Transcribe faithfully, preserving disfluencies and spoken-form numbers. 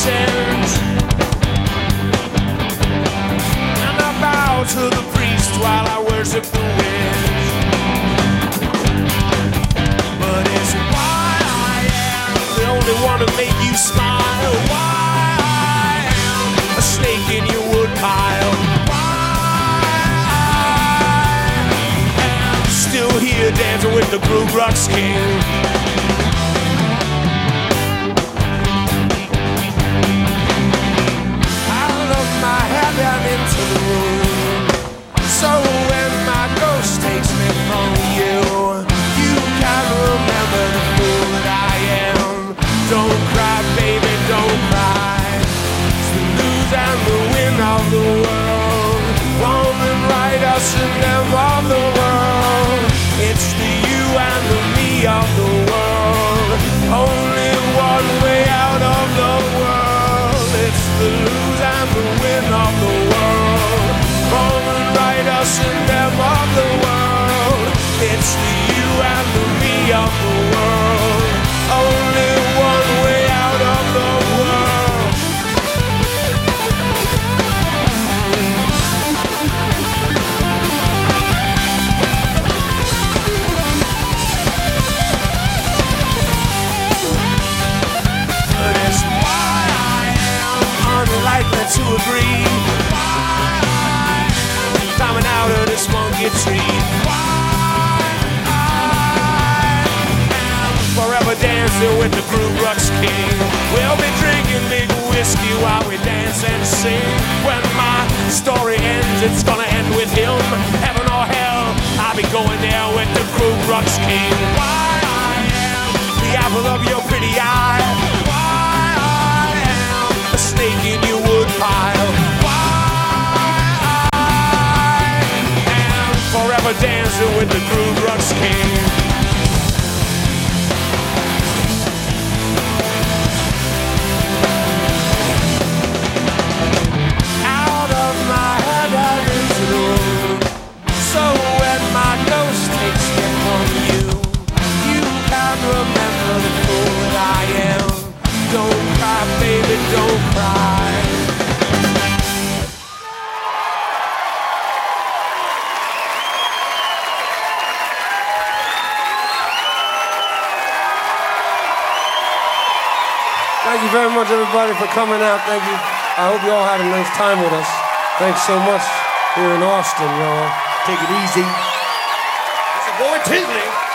sins. And I bow to the priest while I worship the winds. But it's why I am the only one to make you smile. Why I am a snake in your woodpile. Why I am still here dancing with the Ku Klux King. Into the room. So when my ghost takes me from you, you can remember the fool that I am. Don't cry, baby, don't cry. It's the lose and the win of the world. Wrong and right, us and them of the world. It's the you and the me of the world. Only one way out of the world. It's the lose and the win of the world. Wrong and right, us and them of the world. It's the you and the me of the world. Only one way out of the world. But it's why I am unlikely to agree. Climbing out of this monkey tree. Why I am forever dancing with the Ku Klux King. We'll be drinking big whiskey while we dance and sing. When my story ends, it's gonna end with him. Heaven or hell, I'll be going there with the Ku Klux King. Why I am the apple of your pretty eye. Why I am a snake in your woodpile. Forever dancing with the Ku Klux King. Out of my head and into the room. So when my ghost takes me from you, you can remember the fool that I am. Don't cry, baby, don't cry. Thank you very much, everybody, for coming out. Thank you. I hope you all had a nice time with us. Thanks so much here in Austin, y'all. Take it easy. It's a boy Tinsley.